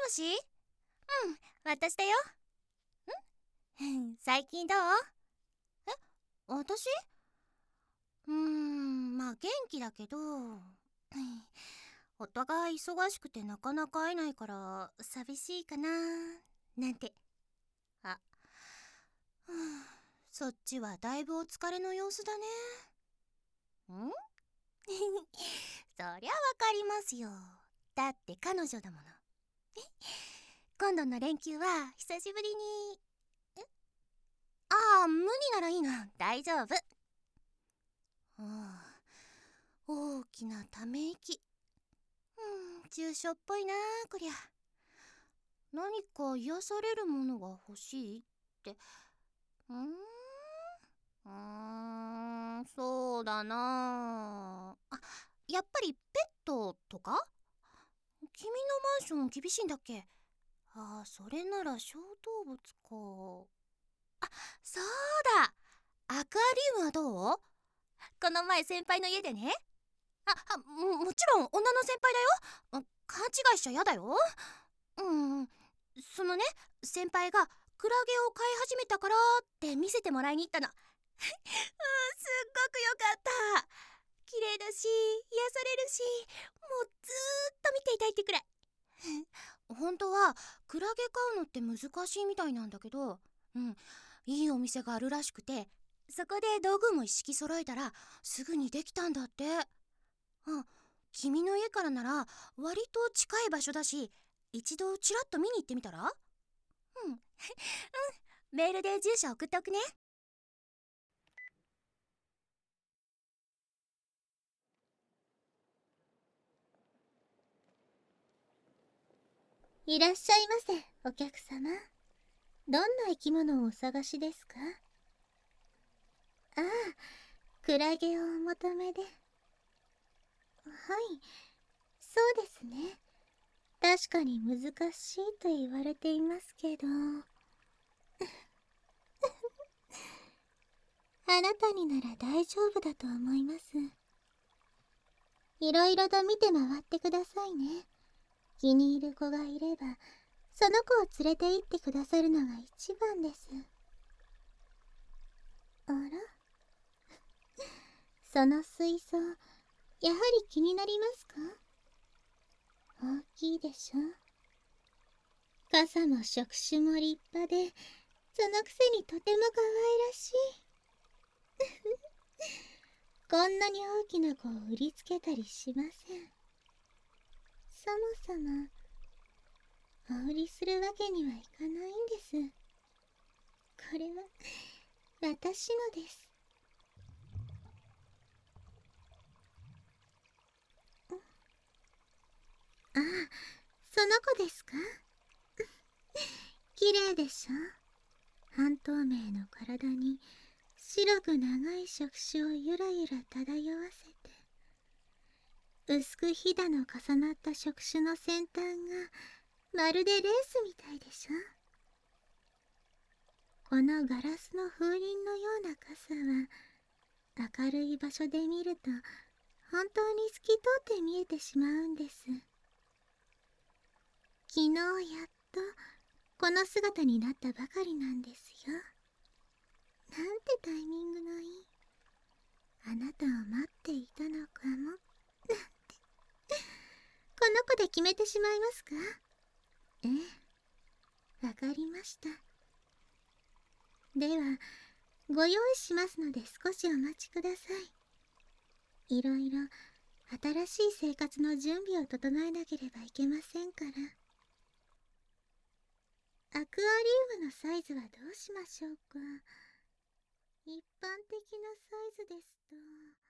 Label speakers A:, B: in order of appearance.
A: もし。うん、私だよ。最近どう？え、私？まあ元気だけど、お互い忙しくてなかなか会えないから寂しいかななんて。あ、ふぅそっちはだいぶお疲れの様子だね。んそりゃわかりますよ。だって彼女だもの。今度の連休は久しぶりに。ああ、無理ならいいの。大丈夫。大きなため息。重症っぽいなこりゃ。何か癒されるものが欲しいって。そうだなあ。やっぱりペットとか？君のマンション厳しいんだっけ？それなら小動物か。そうだ、アクアリウムはどう？この前先輩の家でね。もちろん女の先輩だよ。勘違いしちゃやだよ。そのね、先輩がクラゲを飼い始めたからって見せてもらいに行ったの。すっごくよかった。綺麗だし癒されるし、もうずーっと見ていたいってくらい。本当はクラゲ飼うのって難しいみたいなんだけど、いいお店があるらしくて、そこで道具も一式揃えたらすぐにできたんだって。君の家からなら割と近い場所だし、一度ちらっと見に行ってみたら？うんメールで住所送っておくね。
B: いらっしゃいませ、お客様。どんな生き物をお探しですか？ああ、クラゲをお求めで。はい、そうですね。確かに難しいと言われていますけど。あなたになら大丈夫だと思います。いろいろと見て回ってくださいね。気に入る子がいれば、その子を連れて行ってくださるのが一番です。あら？その水槽、やはり気になりますか？大きいでしょ。傘も触手も立派で、そのくせにとても可愛らしい。こんなに大きな子を売りつけたりしません。そもそも、お売りするわけにはいかないんです。これは、私のです。ああ、その子ですか？綺麗でしょ。半透明の体に白く長い触手をゆらゆら漂わせて、薄くひだの重なった触手の先端がまるでレースみたいでしょ。このガラスの風鈴のような傘は、明るい場所で見ると本当に透き通って見えてしまうんです。昨日やっとこの姿になったばかりなんですよ。なんてタイミングのいい。あなたを待っていたのかも。なんて。この子で決めてしまいますか？ええ、わかりました。では、ご用意しますので少しお待ちください。いろいろ新しい生活の準備を整えなければいけませんから。アクアリウムのサイズはどうしましょうか。一般的なサイズですと。